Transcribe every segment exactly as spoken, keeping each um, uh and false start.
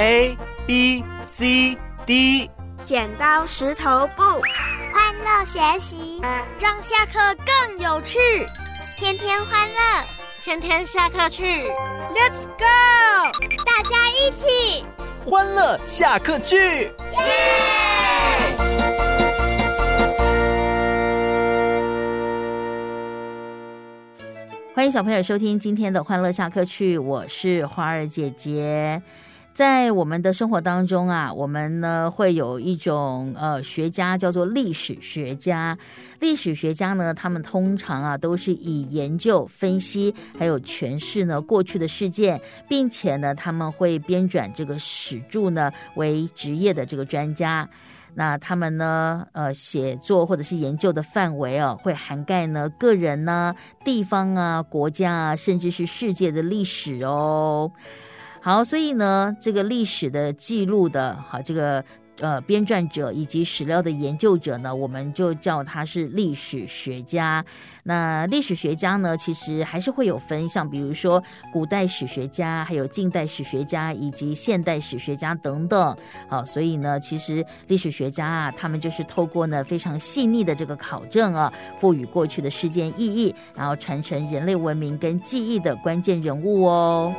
A B C D。 剪刀石头布， 欢乐学习， 让下课更有趣。 天天欢乐， 天天下课去 Let's go！ 大家一起欢乐下课去，耶！ 欢迎小朋友收听今天的欢乐下课去，我是花儿姐姐。在我们的生活当中啊，我们呢会有一种呃学家叫做历史学家。历史学家呢，他们通常啊都是以研究、分析还有诠释呢过去的事件，并且呢他们会编纂这个史著呢为职业的这个专家。那他们呢呃写作或者是研究的范围哦，会涵盖呢个人呢、地方啊、国家啊，甚至是世界的历史哦。好，所以呢，这个历史的记录的，好，这个呃编撰者以及史料的研究者呢，我们就叫他是历史学家。那历史学家呢，其实还是会有分，像比如说古代史学家，还有近代史学家，以及现代史学家等等。好，所以呢，其实历史学家啊，他们就是透过呢非常细腻的这个考证啊，赋予过去的事件意义，然后传承人类文明跟记忆的关键人物哦。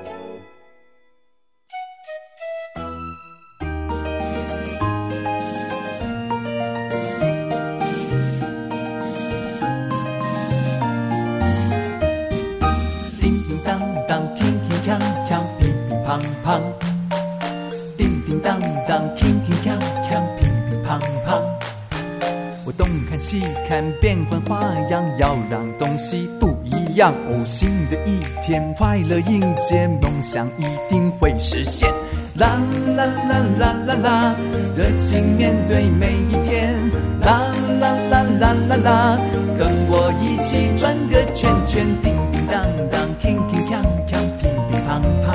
乓乓，叮叮当当，铿铿锵锵，乒乒乓乓。我东看西看，变换花样，要让东西不一样。哦，新的一天，快乐迎接，梦想一定会实现。啦啦啦啦啦啦，热情面对每一天。啦啦啦啦啦啦，跟我一起转个圈圈，叮叮当当，铿铿锵锵，乒乒乓乓。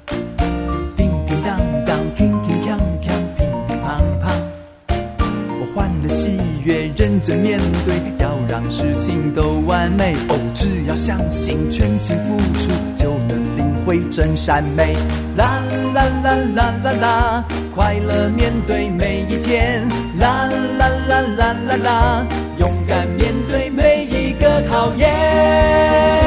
认真面对，要让事情都完美。哦，只要相信，全心付出，就能领会真善美。啦啦啦啦啦啦，快乐面对每一天。啦啦啦啦啦啦，勇敢面对每一个考验。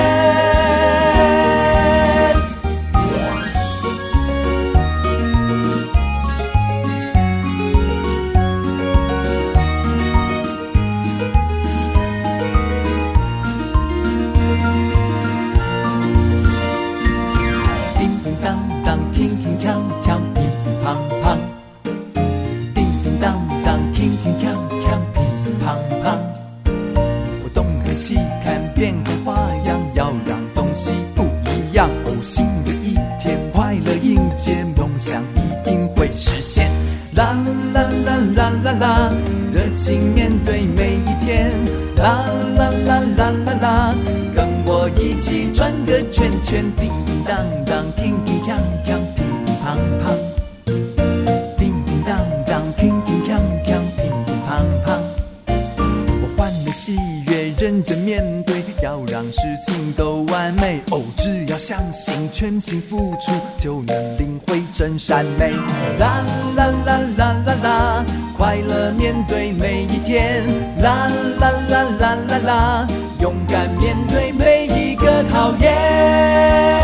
变换花样，要让东西不一样。哦，新的一天，快乐迎接，梦想一定会实现。啦啦啦啦啦啦，热情面对每一天。啦啦啦啦啦啦，跟我一起转个圈圈，叮叮当当，铿铿锵锵，乒乒乓乓。叮叮当当，铿铿锵锵，乒乒乓乓。我欢乐喜悦，认真面对，要让事情都完美。哦，只要相信，全心付出，就能领会真善美。啦啦啦啦啦啦，快乐面对每一天。啦啦啦啦啦啦，勇敢面对每一个考验。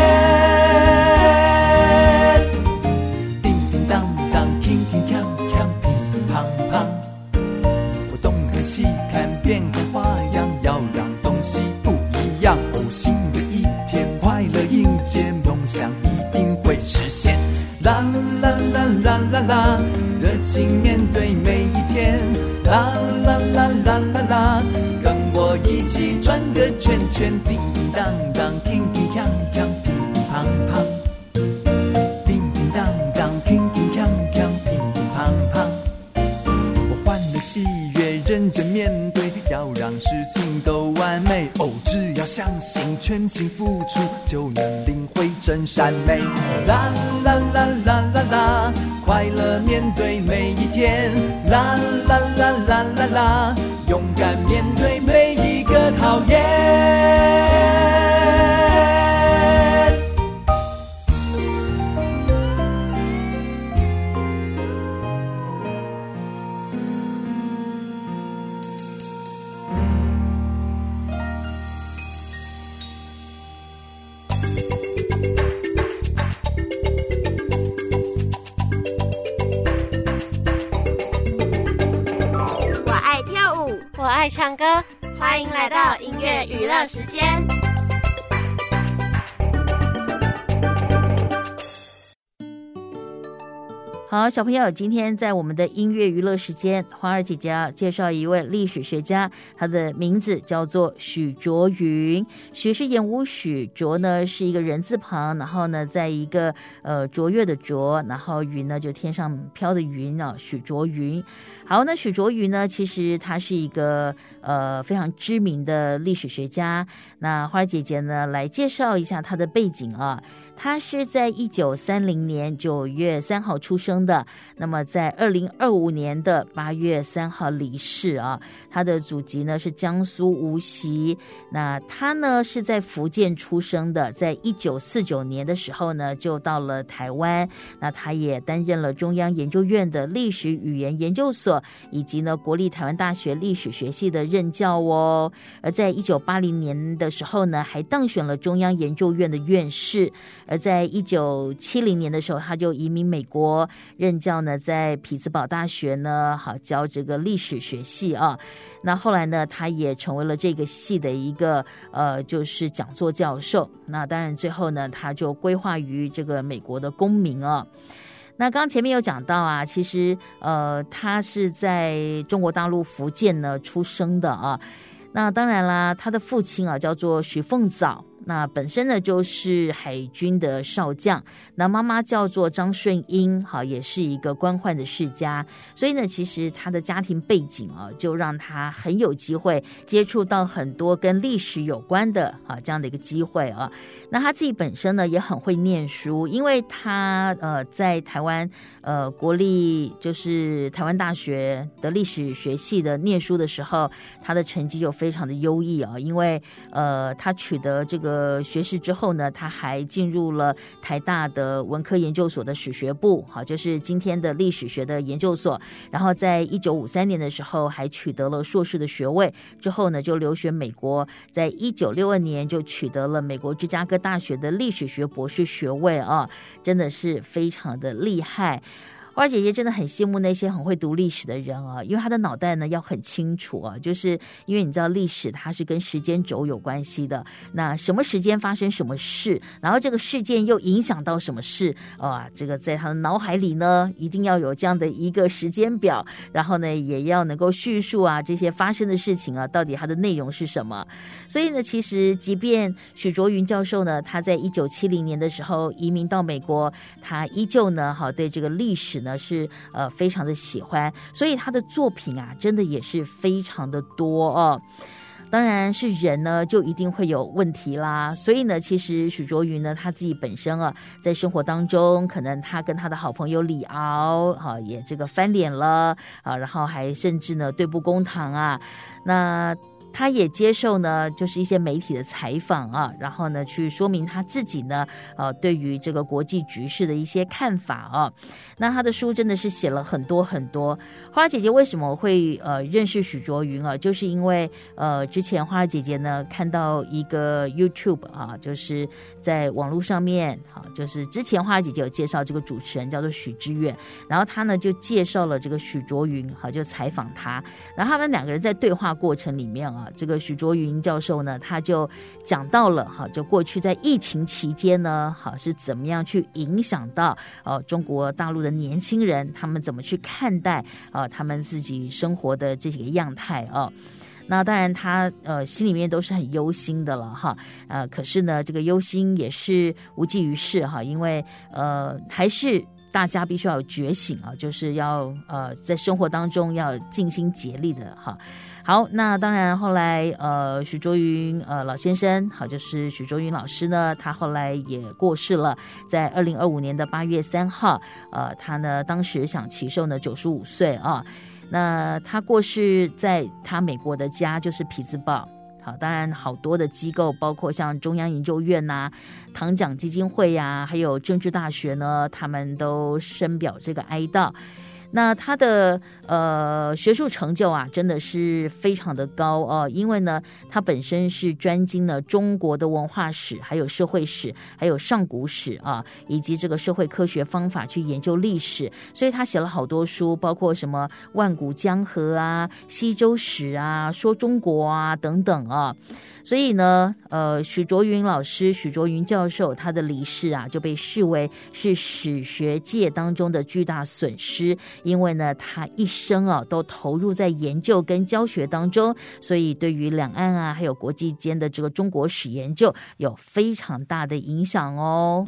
叮叮当当，铿铿锵锵，乒乒乓乓。我东看西看，变换花样，要让东西不一样。哦，新的一天，快乐迎接，梦想一定会实现。啦啦啦啦啦啦，热情面对每一天。啦啦啦啦啦啦，跟我一起转个圈圈，叮叮当当，铿铿锵锵，乒乒乓乓。叮叮当当，铿铿锵锵，乒乒乓乓。我欢乐喜悦，认真面对，要让事情都完美。哦，只要相信，全心付出，就能领会真善美。啦啦啦啦啦啦，快乐面对每一天。啦啦啦啦啦啦，勇敢面对每一个考验。 爱唱歌，欢迎来到音乐娱乐时间。 好，小朋友，今天在我们的音乐娱乐时间，花儿姐姐要介绍一位历史学家，他的名字叫做许卓云。许是言无许，卓呢是一个人字旁，然后呢在一个呃卓越的卓，然后云呢就天上飘的云啊，许卓云。好，那许卓云呢，其实他是一个呃非常知名的历史学家。那花儿姐姐呢来介绍一下他的背景啊。他是在一九三零年九月三号出生的，那么在二零二五年的八月三号离世啊。他的祖籍呢是江苏无锡，那他呢是在福建出生的，在一九四九年的时候呢就到了台湾，那他也担任了中央研究院的历史语言研究所以及呢国立台湾大学历史学系的任教哦。而在一九八零年的时候呢还当选了中央研究院的院士，而在一九七零年的时候他就移民美国，任教呢在匹兹堡大学呢好教这个历史学系啊。那后来呢他也成为了这个系的一个呃就是讲座教授，那当然最后呢他就归化于这个美国的公民啊。那刚刚前面有讲到啊，其实呃他是在中国大陆福建呢出生的啊。那当然啦，他的父亲啊叫做许凤藻，那本身呢就是海军的少将，那妈妈叫做张顺英，好，也是一个官宦的世家，所以呢其实他的家庭背景啊就让他很有机会接触到很多跟历史有关的啊这样的一个机会啊。那他自己本身呢也很会念书，因为他呃在台湾呃国立就是台湾大学的历史学系的念书的时候，他的成绩就非常的优异啊，因为呃他取得这个呃，学士之后呢，他还进入了台大的文科研究所的史学部，好，就是今天的历史学的研究所。然后在一九五三年的时候，还取得了硕士的学位。之后呢，就留学美国，在一九六二年就取得了美国芝加哥大学的历史学博士学位啊，真的是非常的厉害。花儿姐姐真的很羡慕那些很会读历史的人啊，因为他的脑袋呢要很清楚啊，就是因为你知道历史它是跟时间轴有关系的，那什么时间发生什么事，然后这个事件又影响到什么事啊，这个在他的脑海里呢一定要有这样的一个时间表，然后呢也要能够叙述啊这些发生的事情啊到底它的内容是什么。所以呢其实即便许卓云教授呢他在一九七零年的时候移民到美国，他依旧呢好对这个历史呢是呃非常的喜欢，所以他的作品啊真的也是非常的多哦。当然是人呢就一定会有问题啦，所以呢其实许卓云呢他自己本身啊在生活当中，可能他跟他的好朋友李敖啊也这个翻脸了啊，然后还甚至呢对簿公堂啊。那他也接受呢就是一些媒体的采访啊，然后呢去说明他自己呢呃对于这个国际局势的一些看法啊。那他的书真的是写了很多很多。花儿姐姐为什么会呃认识许卓云啊，就是因为呃之前花儿姐姐呢看到一个 YouTube 啊，就是在网络上面啊，就是之前花儿姐姐有介绍这个主持人叫做许知远，然后他呢就介绍了这个许卓云，好，就采访他，然后他们两个人在对话过程里面啊，这个许卓云教授呢他就讲到了哈，就过去在疫情期间呢好是怎么样去影响到呃中国大陆的年轻人，他们怎么去看待呃他们自己生活的这几个样态啊。那当然他呃心里面都是很忧心的了哈，呃可是呢这个忧心也是无济于事哈，因为呃还是大家必须要有觉醒啊，就是要呃在生活当中要尽心竭力的哈。好，那当然后来呃许卓云呃老先生好，就是许卓云老师呢他后来也过世了，在二零二五年的八月三号，呃他呢当时享耆寿呢九十五岁啊。那他过世在他美国的家就是匹兹堡，好，当然好多的机构包括像中央研究院啊、唐奖基金会啊还有政治大学呢他们都深表这个哀悼。 那他的呃学术成就啊，真的是非常的高哦，因为呢，他本身是专精了中国的文化史，还有社会史，还有上古史啊，以及这个社会科学方法去研究历史，所以他写了好多书，包括什么万古江河啊、西周史啊、说中国啊等等啊。所以呢，呃，许卓云老师、许卓云教授他的离世啊，就被视为是史学界当中的巨大损失，因为呢，他一生啊都投入在研究跟教学当中，所以对于两岸啊还有国际间的这个中国史研究有非常大的影响哦。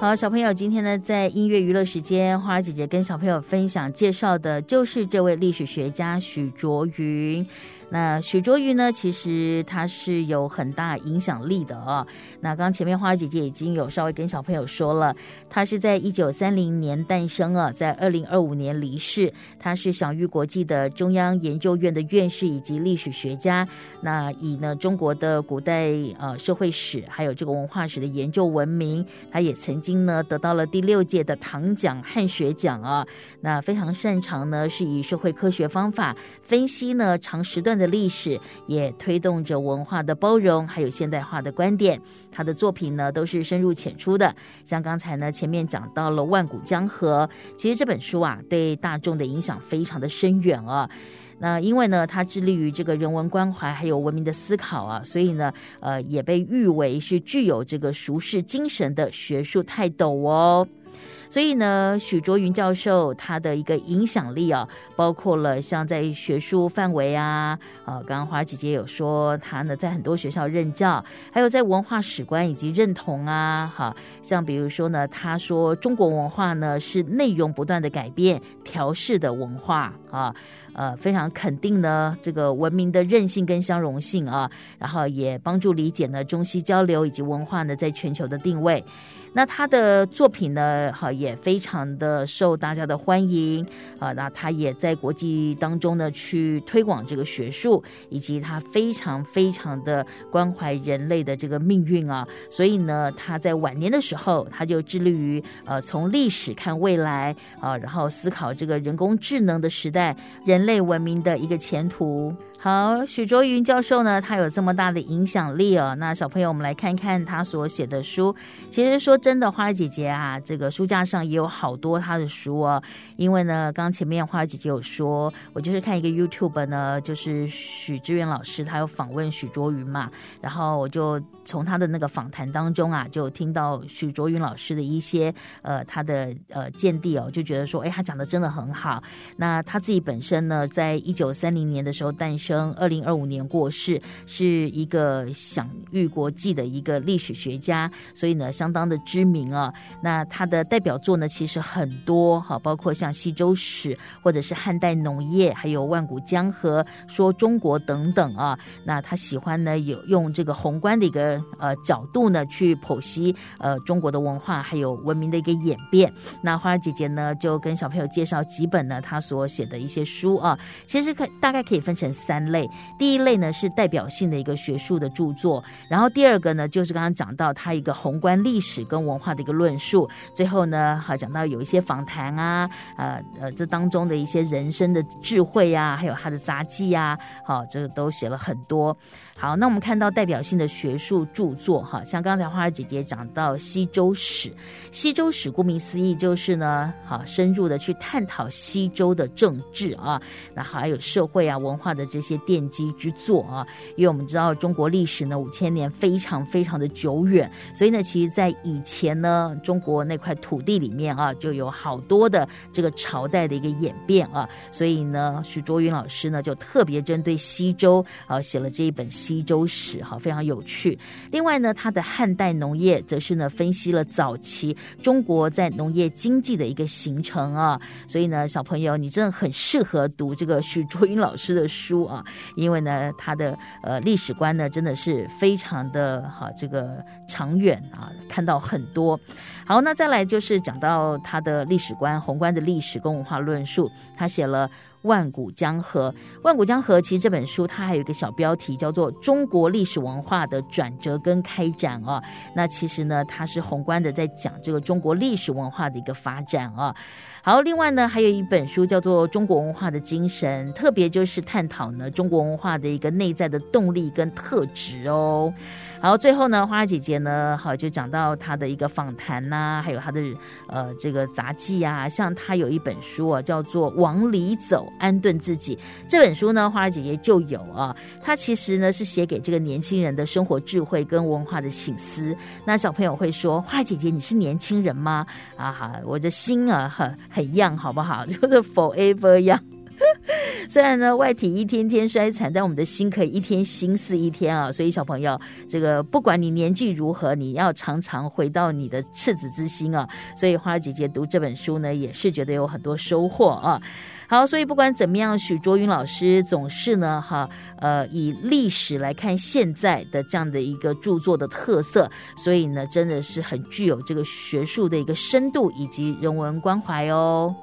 好，小朋友，今天呢，在音乐娱乐时间，花儿姐姐跟小朋友分享介绍的就是这位历史学家许卓云。那许卓云呢，其实他是有很大影响力的哦。那刚刚前面花儿姐姐已经有稍微跟小朋友说了，他是在一九三零年诞生啊，在二零二五年离世。他是享誉国际的中央研究院的院士以及历史学家。那以呢中国的古代呃社会史还有这个文化史的研究闻名，他也曾经呢得到了第六届的唐奖汉学奖啊。那非常擅长呢是以社会科学方法分析呢长时段的历史，也推动着文化的包容还有现代化的观点。他的作品呢都是深入浅出的，像刚才呢前面讲到了万古江河，其实这本书啊对大众的影响非常的深远啊。那因为呢他致力于这个人文关怀还有文明的思考啊，所以呢呃也被誉为是具有这个塾世精神的学术泰斗哦。所以呢许卓云教授他的一个影响力啊，包括了像在学术范围啊，呃，刚刚花儿姐姐有说他呢在很多学校任教，还有在文化史观以及认同啊，好像比如说呢他说中国文化呢是内容不断的改变调试的文化啊，呃，非常肯定呢这个文明的韧性跟相容性啊，然后也帮助理解呢中西交流以及文化呢在全球的定位。那他的作品呢，哈也非常的受大家的欢迎啊。那他也在国际当中呢去推广这个学术，以及他非常非常的关怀人类的这个命运啊。所以呢，他在晚年的时候，他就致力于呃从历史看未来啊，然后思考这个人工智能的时代，人类文明的一个前途。好，许卓云教授呢，他有这么大的影响力哦。那小朋友，我们来看看他所写的书。其实说真的，花儿姐姐啊，这个书架上也有好多他的书哦。因为呢，刚前面花儿姐姐有说，我就是看一个 YouTube 呢，就是许志远老师他有访问许卓云嘛，然后我就从他的那个访谈当中啊，就听到许卓云老师的一些呃他的呃见地哦，就觉得说，哎，他讲的真的很好。那他自己本身呢，在一九三零年的时候诞生。二零二五年过世，是一个享誉国际的一个历史学家，所以呢相当的知名啊。那他的代表作呢其实很多哈，包括像西周史或者是汉代农业，还有万古江河、说中国等等啊。那他喜欢呢有用这个宏观的一个呃角度呢去剖析呃中国的文化还有文明的一个演变。那花儿姐姐呢就跟小朋友介绍几本呢他所写的一些书啊，其实可大概可以分成三类。第一类呢是代表性的一个学术的著作，然后第二个呢就是刚刚讲到他一个宏观历史跟文化的一个论述，最后呢好讲到有一些访谈啊，呃呃这当中的一些人生的智慧啊，还有他的杂记啊，好，这个都写了很多。好，那我们看到代表性的学术著作哈，像刚才花儿姐姐讲到西周史，西周史顾名思义就是呢，好深入的去探讨西周的政治啊，那还有社会啊文化的这些奠基之作啊。因为我们知道中国历史呢五千年非常非常的久远，所以呢其实在以前呢中国那块土地里面啊就有好多的这个朝代的一个演变啊，所以呢许卓云老师呢就特别针对西周啊写了这一本西周史，好，非常有趣。另外呢他的汉代农业则是呢分析了早期中国在农业经济的一个形成啊，所以呢小朋友你真的很适合读这个许卓云老师的书啊，因为呢他的呃历史观呢真的是非常的哈、啊、这个长远啊，看到很多。好，那再来就是讲到他的历史观，宏观的历史跟文化论述，他写了万古江河。万古江河其实这本书它还有一个小标题叫做中国历史文化的转折跟开展啊。那其实呢它是宏观的在讲这个中国历史文化的一个发展啊。好，另外呢还有一本书叫做中国文化的精神，特别就是探讨呢中国文化的一个内在的动力跟特质哦。好，最后呢花儿姐姐呢好就讲到她的一个访谈呐、啊，还有她的呃这个杂记啊，像她有一本书啊叫做往里走安顿自己，这本书呢花儿姐姐就有啊，它其实呢是写给这个年轻人的生活智慧跟文化的省思。那小朋友会说花儿姐姐你是年轻人吗？啊哈，我的心啊很很 young 好不好，就是 forever young 虽然呢外体一天天衰残，但我们的心可以一天心思一天啊。所以小朋友，这个不管你年纪如何，你要常常回到你的赤子之心啊。所以花儿姐姐读这本书呢，也是觉得有很多收获啊。好，所以不管怎么样，许卓云老师总是呢，哈，呃，以历史来看现在的这样的一个著作的特色，所以呢，真的是很具有这个学术的一个深度以及人文关怀哦。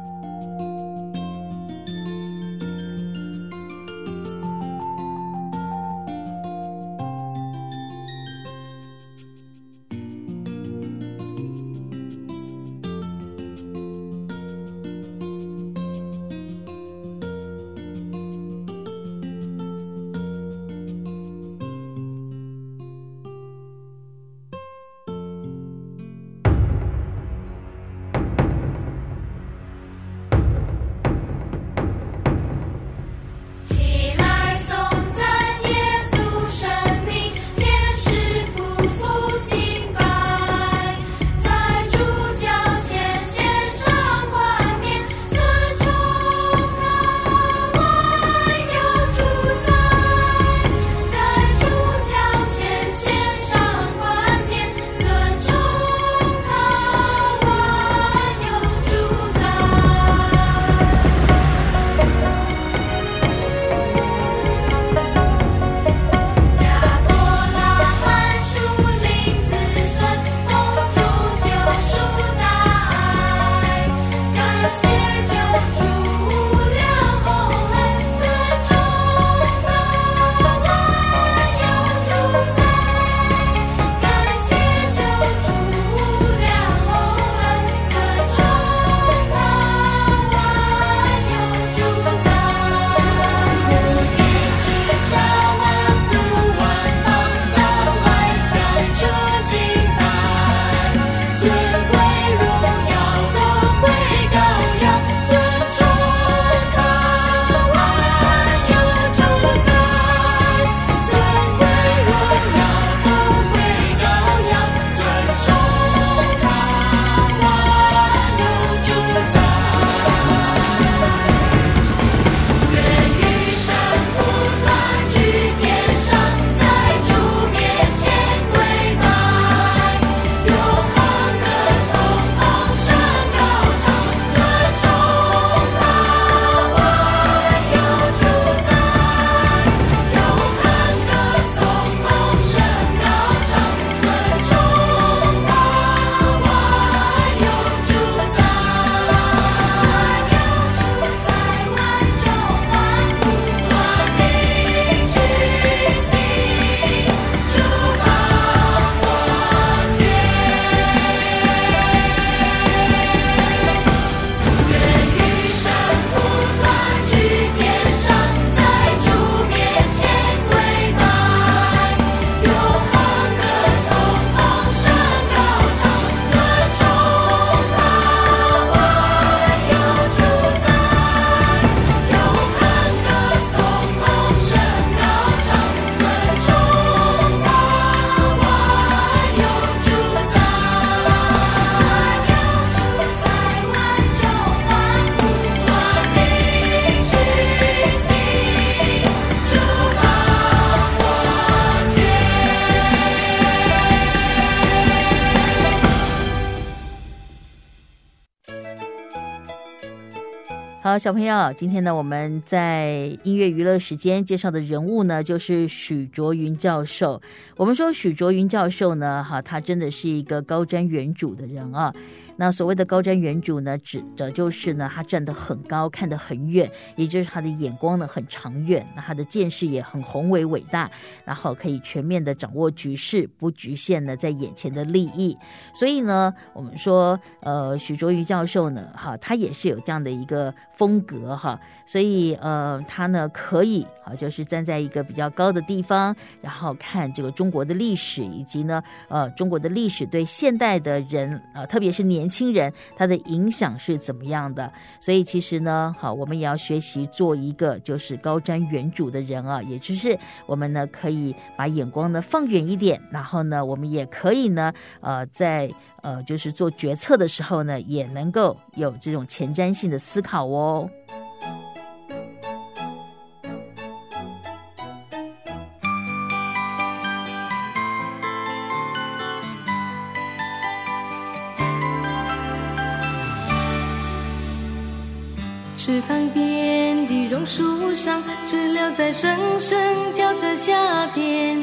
好，小朋友，今天呢我们在音乐娱乐时间介绍的人物呢就是许卓云教授。我们说许卓云教授呢哈，他真的是一个高瞻远瞩的人啊。那所谓的高瞻远瞩呢，指的就是呢他站得很高，看得很远，也就是他的眼光呢很长远，那他的见识也很宏伟伟大，然后可以全面的掌握局势，不局限呢在眼前的利益。所以呢我们说呃许卓云教授呢哈，他也是有这样的一个风格哈，所以呃他呢可以啊就是站在一个比较高的地方，然后看这个中国的历史，以及呢呃中国的历史对现代的人呃特别是年轻人他的影响是怎么样的。所以其实呢好，我们也要学习做一个就是高瞻远瞩的人啊，也就是我们呢可以把眼光呢放远一点，然后呢我们也可以呢呃在呃就是做决策的时候呢也能够有这种前瞻性的思考哦。 池塘边的榕树上，知了在声声叫着夏天。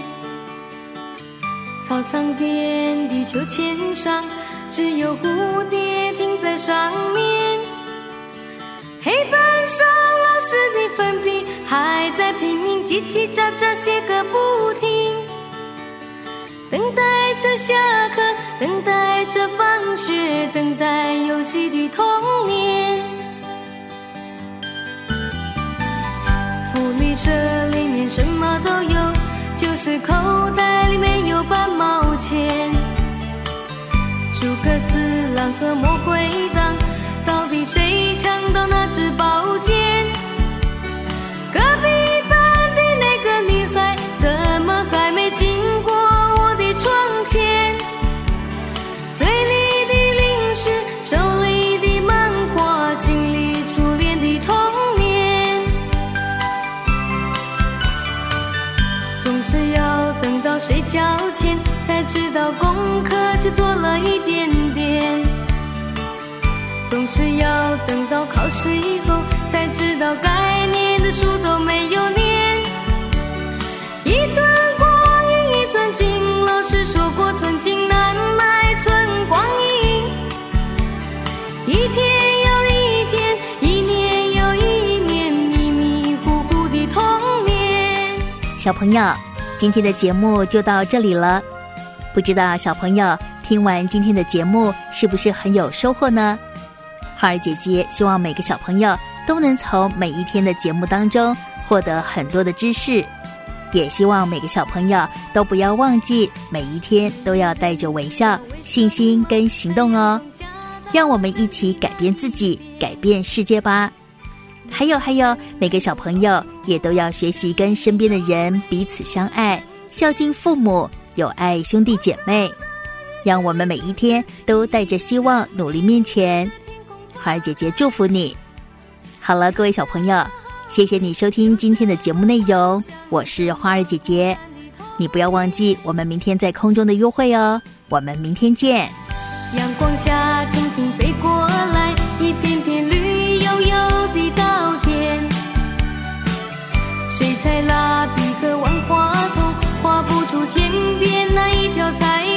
操场边的秋千上，只有蝴蝶停在上面。黑板上老师的粉笔还在拼命叽叽喳喳写个不停，等待着下课，等待着放学，等待游戏的童年。福利社里面什么都有，就是口袋里面有半毛钱。诸葛四郎和魔鬼党，到底谁抢到那支宝剑？隔壁班的那个女孩，怎么还没经过我的窗前？嘴里的零食，手里的漫画，心里初恋的童年。总是要等到睡觉前，才知道功课只做了一点点。总是要等到考试以后，才知道该念的书都没有念。一寸光阴一寸金，老师说过寸金难买寸光阴。一天又一天，一年又一年，迷迷糊糊的童年。 小朋友，今天的节目就到这里了。不知道小朋友听完今天的节目是不是很有收获呢？花儿姐姐希望每个小朋友都能从每一天的节目当中获得很多的知识，也希望每个小朋友都不要忘记每一天都要带着微笑、信心跟行动哦。让我们一起改变自己，改变世界吧。还有还有，每个小朋友也都要学习跟身边的人彼此相爱，孝敬父母，友爱兄弟姐妹。让我们每一天都带着希望努力面前。花儿姐姐祝福你。好了，各位小朋友，谢谢你收听今天的节目内容，我是花儿姐姐。你不要忘记我们明天在空中的约会哦，我们明天见。 阳光下蜻蜓飞过来，一片片绿油油的稻田。水彩蜡笔和万花筒画不出天边那一条彩